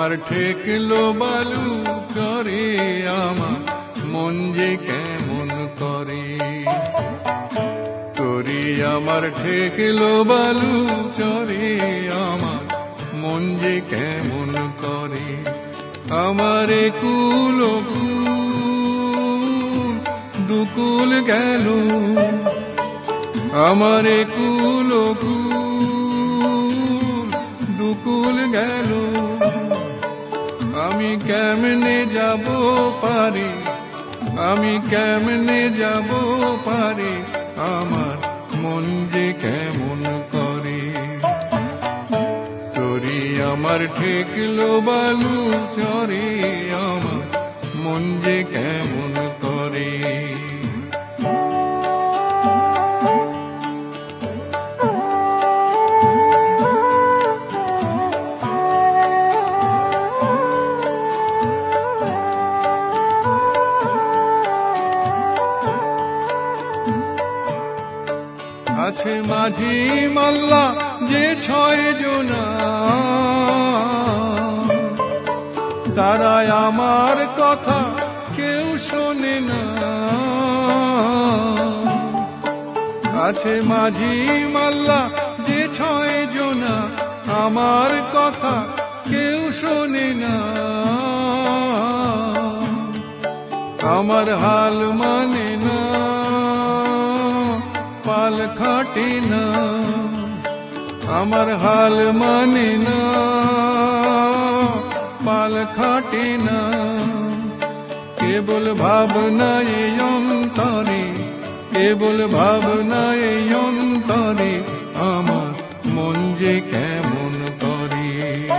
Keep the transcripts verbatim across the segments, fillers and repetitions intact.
আমার ঠেকলো বালু চরে আমার মন যে কেমন করে তোরি আমার ঠেকলো বালু চরে আমার মন যে কেমন করে আমার কুল দুকুল গেল আমার কুল দুকুল গেল আমি কেমনে যাব পারি আমি কেমনে যাব পারি আমার মন যে কেমন করে তোরি আমার ঠেকলো বালু চরে আমার মন যে কেমন করে আছে মাঝি মাল্লা যে ছয় জনা তারা আমার কথা কেউ শোনে না আছে মাঝি মাল্লা যে ছয় জনা আমার কথা কেউ শোনে না আমার হাল মানে না পাল খাটে না আমার হাল মানে না পাল খাটে না কেবল ভাবনা এই অন্তরে কেবল ভাবনা এই অন্তরে আমার মন যে কেমন করে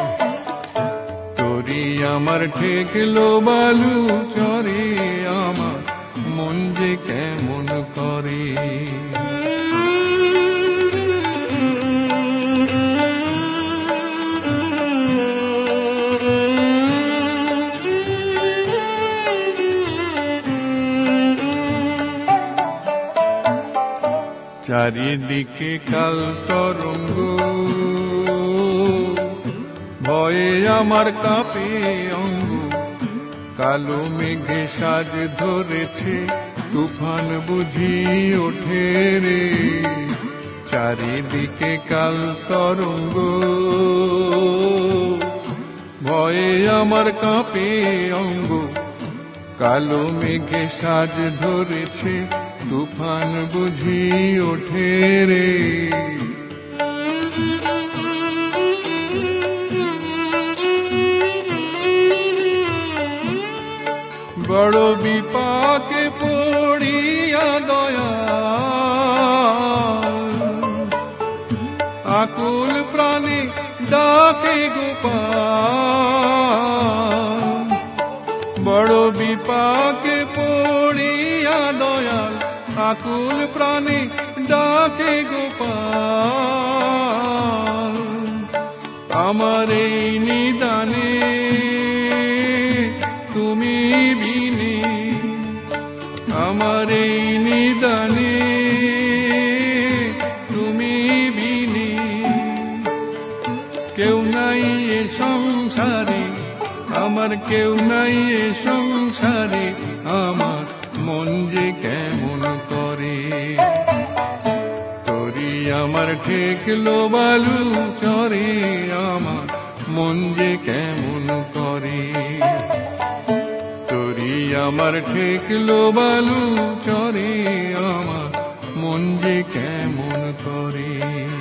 তোরি আমার ঠেকলো বালু চরে আমার মন যে কেমন করে চারিদিকে কাল তরঙ্গ ভয়ে আমার কাঁপে অঙ্গ কালো মেঘে সাজ ধরেছে তুফান বুঝি ওঠে রে চারিদিকে কাল তরঙ্গ ভয়ে আমার কাঁপে অঙ্গ কালো মেঘে সাজ ধরেছে তুফান বুঝি ওঠে রে বড় বিপাকে পড়িয়া দয়া আকুল প্রাণে ডাকে গোপাল বড় বিপাকে পড়িয়া দয়াল আকুল প্রাণে ডাকে গোপাল আমার এই নিদানে তুমি বিনে আমার এই নিদানে তুমি বিনে কেউ নাই এ সংসারে আমার কেউ নাই এ সংসারে আমার মন যে কেমন করে তোরি আমার ঠেকলো বালু চরে আমার মন যে কেমন করে তোরি আমার ঠেকলো বালু চরে আমার মন যে কেমন করে।